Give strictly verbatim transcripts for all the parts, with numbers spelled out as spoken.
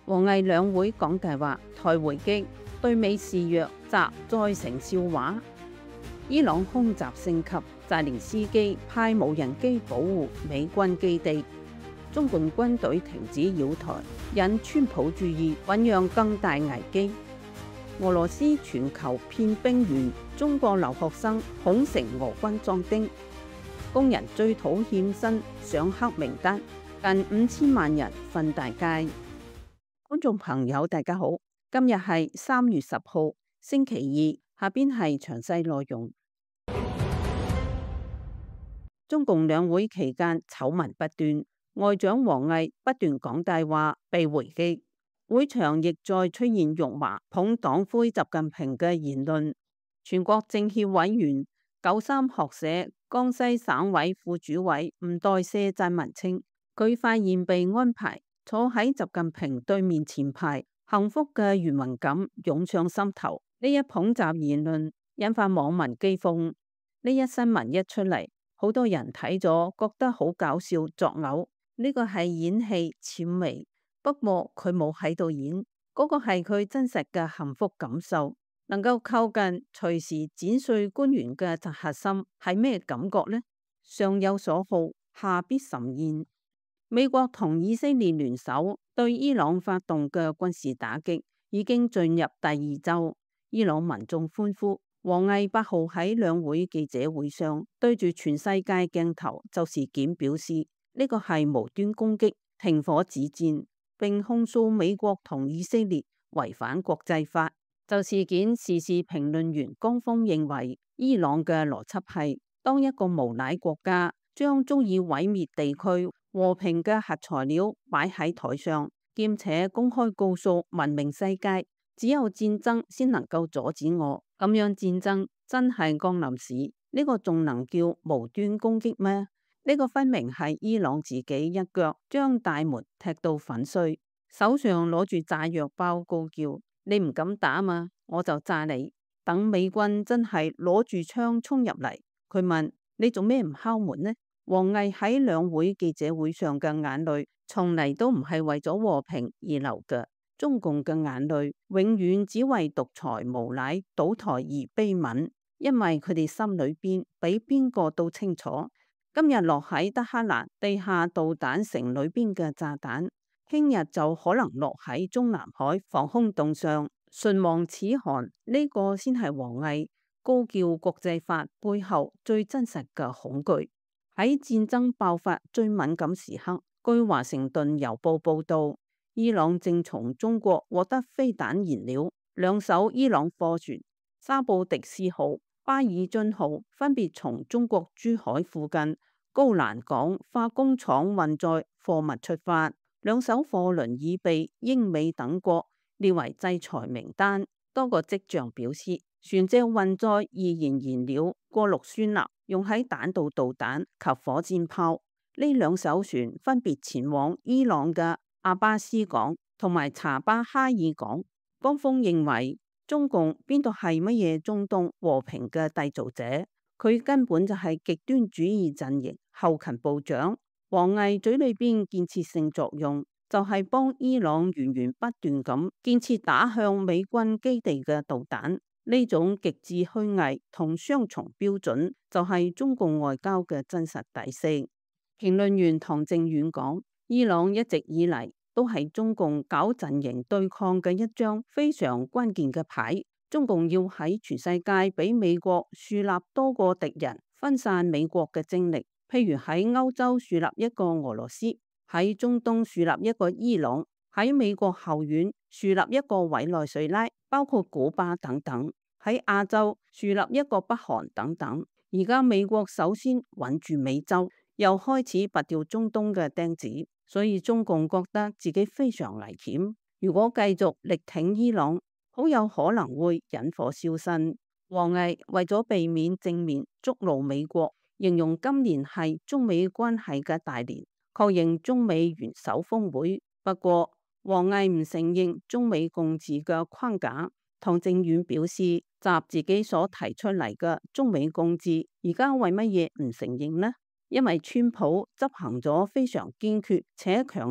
王毅兩會講大話，台回擊，對美示弱，習再成笑話。伊朗空襲升級，澤連斯基派無人機保護美軍基地。中共軍隊停止擾台，引川普注意，醞釀更大危機。俄羅斯全球遍兵源，中國留學生恐成俄軍壯丁。工人追討欠薪上黑名單，近五千萬人瞓大街。觀眾朋友大家好，今日係三月十號星期二，下邊係詳細內容。中共兩會期間醜聞不斷，外長王毅不斷講大話被回擊，會場亦再出現辱罵捧黨魁習近平嘅言論。全國政協委員、九三學社江西省委副主委吳代燮撰文稱，佢發現被安排坐喺習近平對面前排，幸福嘅懸魂感湧上心頭。呢一捧習言論引發網民譏諷。呢一新聞一出嚟，好多人睇咗覺得好搞笑作嘔。呢個係演戲諂媚，不過佢冇喺度演，嗰個係佢真實嘅幸福感受。能夠靠近隨時剪碎官員嘅責核心係咩感覺呢？上有所好，下必甚焉。美國同以色列聯手對伊朗發動嘅軍事打擊已經進入第二周，伊朗民眾歡呼。王毅八號喺兩會記者會上對住全世界鏡頭就事件表示，呢個係無端攻擊，停火止戰，並控訴美國同以色列違反國際法。就事件，時事評論員江峰認為，伊朗嘅邏輯係當一個無賴國家將足以毀滅地區和平嘅核材料擺喺台上，兼且公開告訴文明世界，只有戰爭先能夠阻止我，咁樣戰爭真係江臨時，呢個仲能叫無端攻擊咩？呢個分明係伊朗自己一腳將大門踢到粉碎，手上攞住炸藥包高叫，你唔敢打嘛，我就炸你。等美軍真係攞住槍衝入嚟，佢問你做咩唔敲門呢？王毅喺兩會記者會上嘅眼淚，從嚟都唔係為咗和平而流嘅。中共嘅眼淚永遠只為獨裁無賴倒台而悲憫，因為佢哋心裏邊比邊個都清楚，今日落喺德黑蘭地下導彈城裏邊嘅炸彈，聽日就可能落喺中南海防空洞上。唇亡齒寒，呢個先係王毅高叫國際法背後最真實嘅恐懼。喺戰爭爆發最敏感時刻，據華盛頓郵報報道，伊朗正從中國獲得飛彈燃料，兩艘伊朗貨船沙布迪斯號、巴爾津號分別從中國珠海附近高蘭港化工廠運載貨物出發，兩艘貨輪已被英美等國列為制裁名單。多個跡象表示，船隻運載易燃燃料過氯酸鈉，用喺彈道導彈及火箭炮。呢兩艘船分別前往伊朗嘅阿巴斯港同埋查巴哈爾港。江峰認為，中共邊度係乜嘢中東和平嘅締造者？佢根本就係極端主義陣營後勤部長。王毅嘴裏邊建設性作用，就係幫伊朗源源不斷咁建設打向美軍基地嘅導彈。呢種極致虛偽同雙重標準，就係中共外交嘅真實底色。評論員唐正遠講，伊朗一直以嚟都係中共搞陣營對抗嘅一張非常關鍵嘅牌。中共要喺全世界俾美國樹立多個敵人，分散美國嘅精力。譬如喺歐洲樹立一個俄羅斯，喺中東樹立一個伊朗，喺美國後院樹立一個委內瑞拉，包括古巴等等，喺亞洲樹立一個北韓等等。而家美國首先穩住美洲，又開始拔掉中東嘅釘子，所以中共覺得自己非常危險。如果繼續力挺伊朗，好有可能會引火燒身。王毅為咗避免正面觸怒美國，形容今年係中美關係嘅大年，確認中美元首峰會。不過王毅唔承認中美共治嘅框架。唐正遠表示，習自己所提出嚟嘅中美共治，而家為乜嘢唔承認呢？因為川普執行咗非常堅決且強力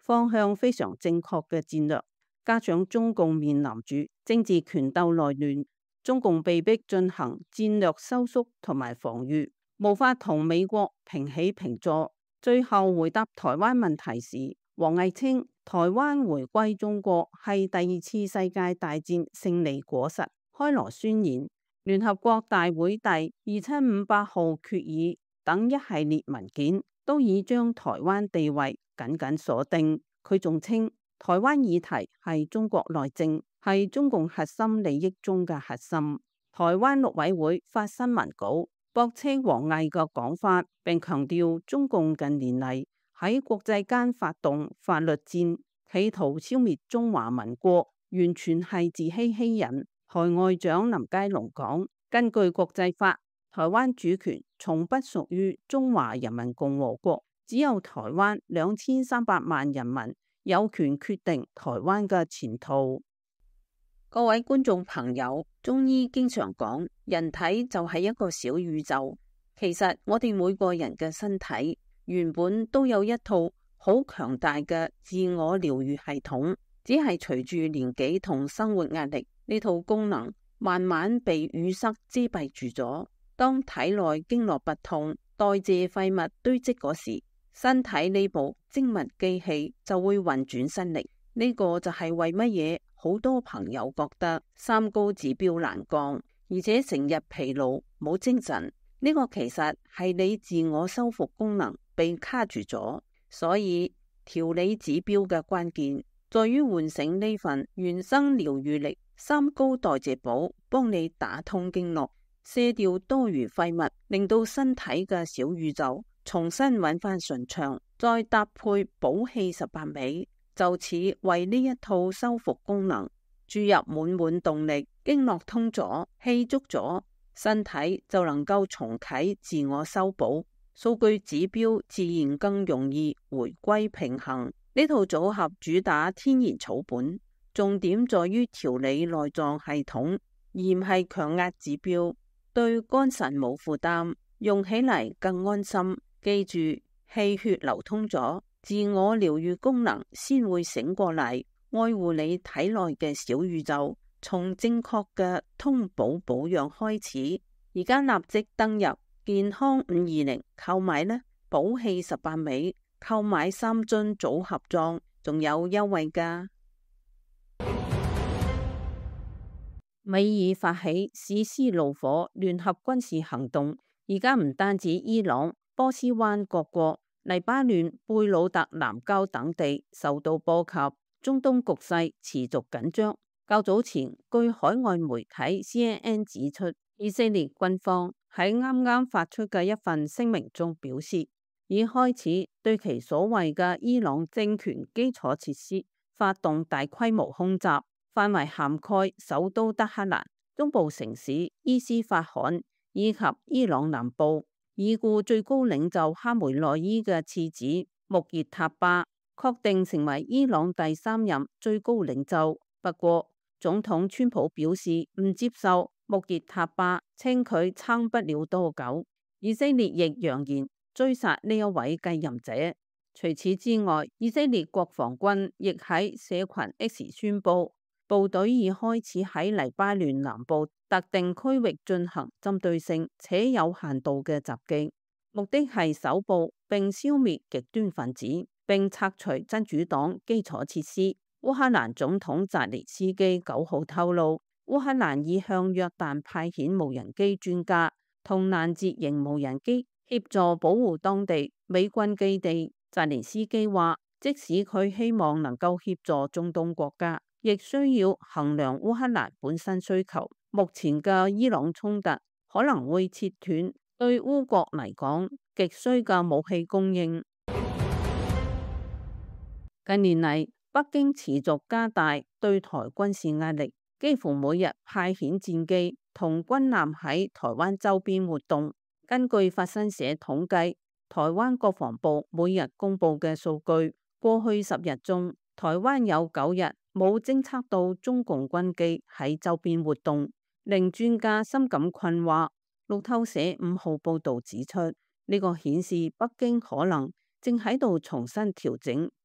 方向非常正確嘅戰略。加上中共面臨住政治權鬥內亂，中共被迫進行戰略收縮同埋防禦，無法同美國平起平坐。最後回答台灣問題時，王毅稱台灣回歸中國係第二次世界大戰勝利果實。開羅宣言、聯合國大會第二七五八號決議等一系列文件都已將台灣地位緊緊鎖定。佢仲稱台灣議題係中國內政，係中共核心利益中嘅核心。台灣陸委會發新聞稿駁斥王毅嘅講法，並強調中共近年嚟喺國際間發動法律戰，企圖消滅中華民國，完全係自欺欺人。台外長林佳龍講，根據國際法，台灣主權從不屬於中華人民共和國，只有台灣兩千三百萬人民有權決定台灣嘅前途。各位觀眾朋友，中醫經常講，人體就係一個小宇宙。其實我哋每個人嘅身體原本都有一套好強大嘅自我療愈系統，只係隨住年紀同生活壓力，呢套功能慢慢被淤塞遮蔽住咗。當體內經絡不通，代謝廢物堆積嗰時，身體呢部精密機器就會運轉失力。呢個就係為乜嘢好多朋友覺得三高指標難降，而且成日疲勞冇精神。呢個其實係你自我修復功能被卡住咗。所以調理指標嘅關鍵在於喚醒呢份原生療愈力。三高代謝寶幫你打通經絡，卸掉多餘廢物，令到身體嘅小宇宙重新揾翻順暢，再搭配補氣十八味，就此為呢一套修復功能注入滿滿動力。經絡通咗，氣足咗，身體就能夠重啟自我修補，數據指標自然更容易回歸平衡。呢套組合主打天然草本，重點在於調理內臟系統，而唔係強壓指標，對肝腎冇負擔，用起嚟更安心。記住，氣血流通咗，自我療愈功能先會醒過嚟，愛護你體內嘅小宇宙。從正確嘅通補保養開始，而家立即登入健康五二零購買呢，補氣十八味，購買三樽組合裝，仲有優惠㗎。美爾發起史詩怒火聯合軍事行動，而家唔單止伊朗、波斯灣各國、黎巴嫩、貝魯特南郊等地受到波及，中東局勢持續緊張。較早前，據海外媒體 C N N 指出，以色列軍方喺啱啱發出嘅一份聲明中表示，已開始對其所謂嘅伊朗政權基礎設施發動大規模空襲。範圍涵蓋首都德黑蘭、中部城市伊斯法罕以及伊朗南部。已故最高領袖哈梅內伊嘅次子穆熱塔巴確定成為伊朗第三任最高領袖。不過，總統川普表示唔接受穆熱塔巴，稱佢撐不了多久。以色列亦揚言追殺呢一位繼任者。除此之外，以色列國防軍亦喺社群 X 宣布，部隊已開始喺黎巴嫩南部特定區域進行針對性且有限度嘅襲擊，目的係搜捕並消滅極端分子，並拆除真主黨基礎設施。烏克蘭總統澤連斯基九號透露，烏克蘭已向約旦派遣無人機專家同攔截型無人機協助保護當地美軍基地。澤連斯基話，即使佢希望能夠協助中東國家，亦需要衡量烏克蘭本身需求。目前嘅伊朗衝突可能會切斷對烏國嚟講極需嘅武器供應。近年嚟，北京持續加大對台軍事壓力，幾乎每日派遣戰機同軍艦喺台灣周邊活動。根據法新社統計，台灣國防部每日公布嘅數據，過去十日中，台灣有九日冇偵測到中共軍機喺周邊活動，令專家深感困惑。路透社五號報道指出，呢個顯示北京可能正喺度重新調整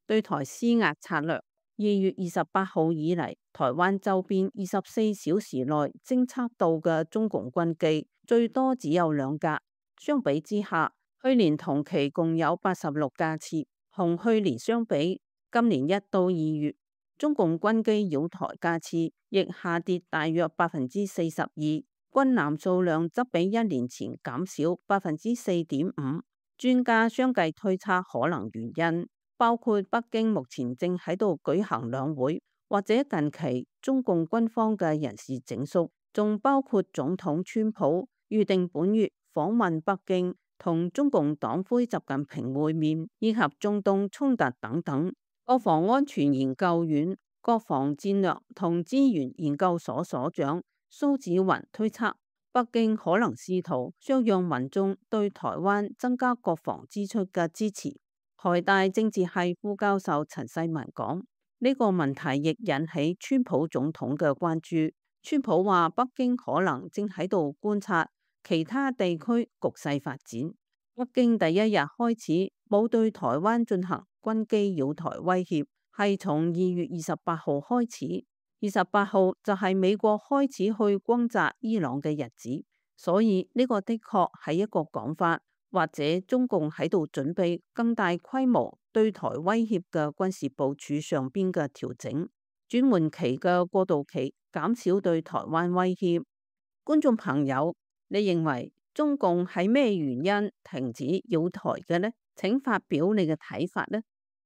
對台施壓策略。二月二十八號以嚟，台灣周邊二十四小時內偵測到嘅中共軍機最多只有兩架，相比之下，去年同期共有八十六架次。同去年相比，今年一到二月，中共軍機擾台架次亦下跌大約百分之四十二，軍艦數量則比一年前減少百分之四點五。專家相繼推測可能原因，包括北京目前正喺度舉行兩會，或者近期中共軍方嘅人事整肅，仲包括總統川普預定本月訪問北京，同中共黨魁習近平會面，以及中東衝突等等。國防安全研究院國防戰略同資源研究所所長蘇紫雲推測，北京可能試圖削弱民眾對台灣增加國防支出嘅支持。台大政治系副教授陳世文講，呢個問題亦引起川普總統嘅關注。川普話北京可能正喺度觀察其他地區局勢發展。北京第一日開始冇對台灣進行軍機擾台威脅，係從二月二十八號開始。二十八號就係美國開始去轟炸伊朗嘅日子，所以呢個的確係一個講法，或者中共喺度準備更大規模對台威脅嘅軍事部署上邊嘅調整，轉換期嘅過渡期，減少對台灣威脅。觀眾朋友，你認為中共係咩原因停止擾台嘅呢？請發表你嘅睇法呢？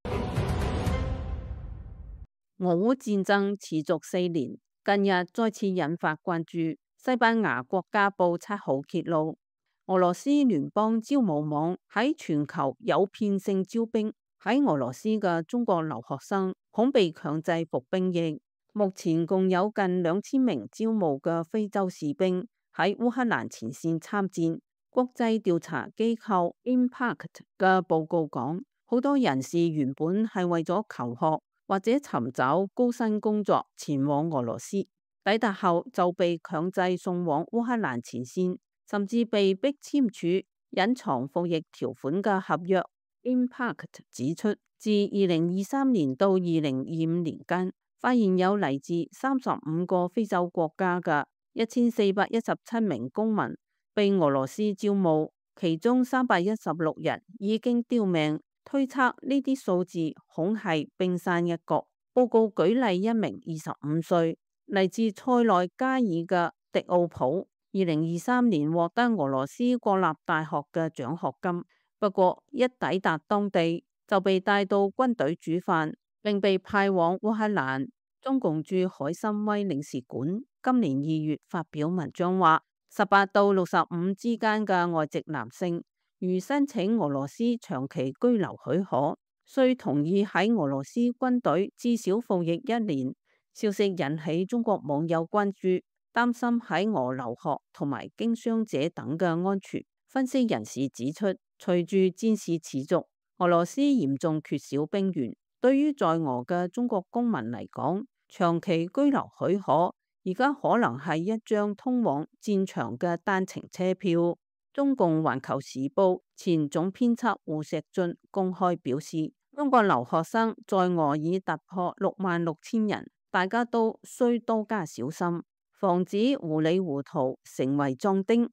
俄烏戰爭持續四年，近日再次引發關注。西班牙國家報七號揭露，俄羅斯聯邦招募網喺全球誘騙性招兵，喺俄羅斯嘅中國留學生恐被強制服兵役。目前共有近兩千名招募嘅非洲士兵喺烏克蘭前線參戰。國際調查機構 Impact 嘅報告講，好多人士原本係為咗求學或者尋找高薪工作前往俄羅斯，抵達後就被強制送往烏克蘭前線，甚至被迫簽署隱藏服役條款嘅合約。Impact 指出，自二零二三年到二零二五年間，發現有嚟自三十五個非洲國家嘅一千四百一十七名公民被俄羅斯招募，其中三百一十六人已經丟命，推測呢啲數字恐係冰山一角。報告舉例一名二十五歲嚟自塞內加爾嘅迪奧普，二零二三年獲得俄羅斯國立大學嘅獎學金，不過一抵達當地就被帶到軍隊煮飯，並被派往烏克蘭。中共駐海參崴領事館今年二月發表文章話，十八到六十五之間嘅外籍男性，如申請俄羅斯長期居留許可，需同意喺俄羅斯軍隊至少服役一年。消息引起中國網友關注，擔心喺俄留學同埋經商者等嘅安全。分析人士指出，隨住戰事持續，俄羅斯嚴重缺少兵員，對於在俄嘅中國公民嚟講，長期居留許可而家可能係一張通往戰場嘅單程車票。中共環球時報前總編輯胡錫進公開表示，中國留學生在俄已突破六萬六千人，大家都需多加小心，防止糊裡糊塗成為壯丁。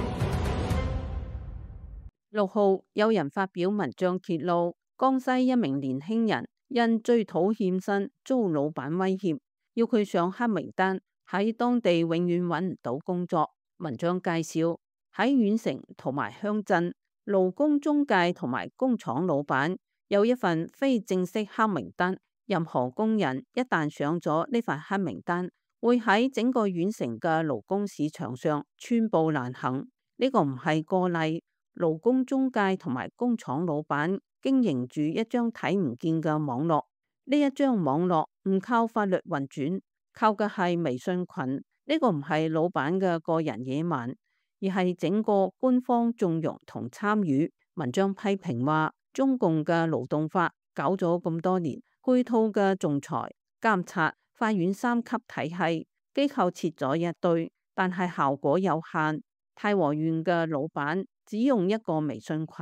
六號有人發表文章揭露，江西一名年輕人因追討欠薪遭老闆威脅，要佢上黑名單，喺當地永遠揾唔到工作。文章介紹喺縣城同埋鄉鎮，勞工中介同埋工廠老闆有一份非正式黑名單，任何工人一旦上咗呢份黑名單，會喺整個縣城嘅勞工市場上寸步難行。呢個唔係個例，勞工中介同埋工廠老闆經營住一張睇唔見嘅網絡，呢一張網絡唔靠法律運轉，靠嘅係微信群。呢個唔係老闆嘅個人野蠻，而係整個官方縱容同參與。文章批評話，中共嘅勞動法搞咗咁多年，配套嘅仲裁、監察、法院三級體系機構設咗一堆，但係效果有限。太和縣嘅老闆只用一個微信群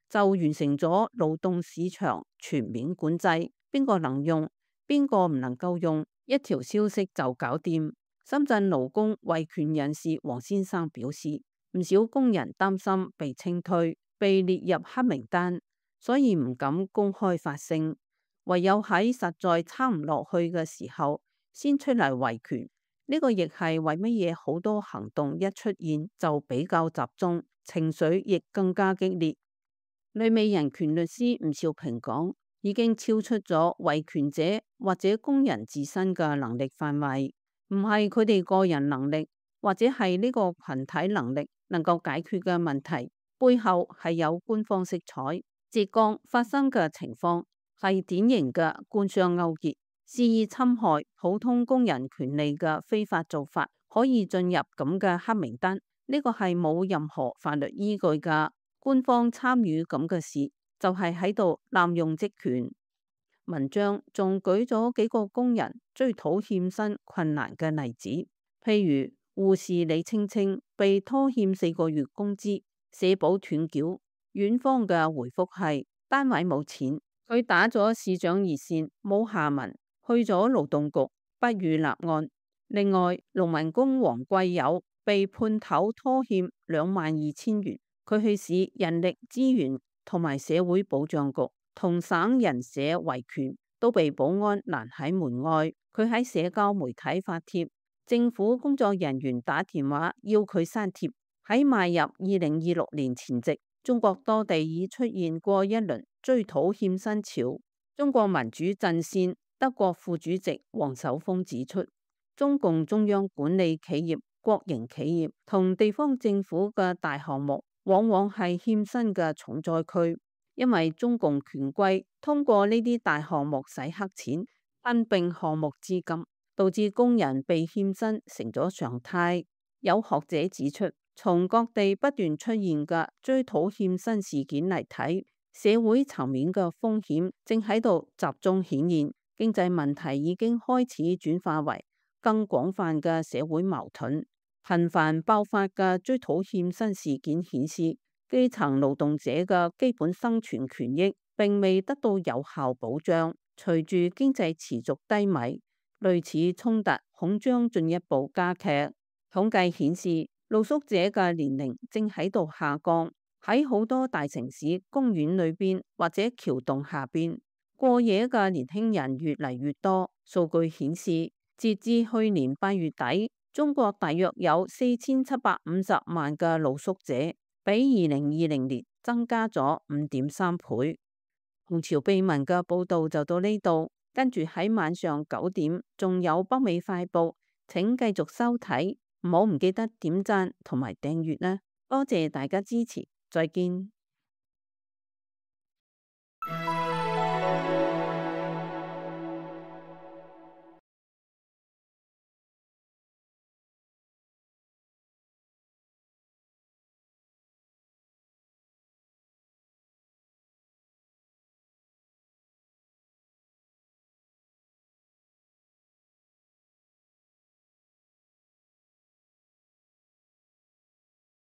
就完成咗勞動市場全面管制，邊個能用，邊個唔能夠用，一條消息就搞掂。深圳勞工維權人士黃先生表示，唔少工人擔心被清退、被列入黑名單，所以唔敢公開發聲，唯有喺實在撐唔落去嘅時候先出嚟維權。呢個亦係為乜嘢好多行動一出現就比較集中，情緒亦更加激烈。旅美人權律師吳兆平講，已經超出咗維權者或者工人自身嘅能力範圍，唔係佢哋個人能力或者係呢個群體能力能夠解決嘅問題，背後係有官方色彩。浙江發生嘅情況係典型嘅官商勾結，肆意侵害普通工人權利嘅非法做法，可以進入咁嘅黑名單，呢個係冇任何法律依據㗎。官方參與咁嘅事，就係喺度濫用職權。文章仲舉咗幾個工人追討欠薪困難嘅例子，譬如護士李青青被拖欠四個月工資，社保斷繳，院方嘅回覆係單位冇錢，佢打咗市長熱線冇下文，去咗勞動局不予立案。另外，農民工黃貴友被判頭拖欠兩萬二千元。佢去市人力資源同埋社會保障局同省人社維權，都被保安攔喺門外。佢喺社交媒體發帖，政府工作人員打電話要佢刪帖。喺邁入二零二六年前夕，中國多地已出現過一輪追討欠薪潮。中國民主陣線德國副主席黃守峰指出，中共中央管理企業、國營企業同地方政府嘅大項目，往往係欠薪嘅重災區，因為中共權貴通過呢啲大項目洗黑錢、吞併項目資金，導致工人被欠薪成咗常態。有學者指出，從各地不斷出現嘅追討欠薪事件嚟睇，社會層面嘅風險正喺度集中顯現，經濟問題已經開始轉化為更廣泛嘅社會矛盾。頻繁爆發嘅追討欠薪事件顯示，基層勞動者嘅基本生存權益並未得到有效保障。隨住經濟持續低迷，類似衝突恐將進一步加劇。統計顯示，露宿者嘅年齡正喺度下降，喺好多大城市公園裏邊或者橋洞下邊過夜嘅年輕人越嚟越多。數據顯示，截至去年八月底，中國大約有四千七百五十萬嘅露宿者，比二零二零年增加咗五點三倍。紅潮秘聞嘅報道就到呢度，跟住喺晚上九點仲有北美快報，請繼續收睇，唔好唔記得點讚同埋訂閱呢。多謝大家支持，再見。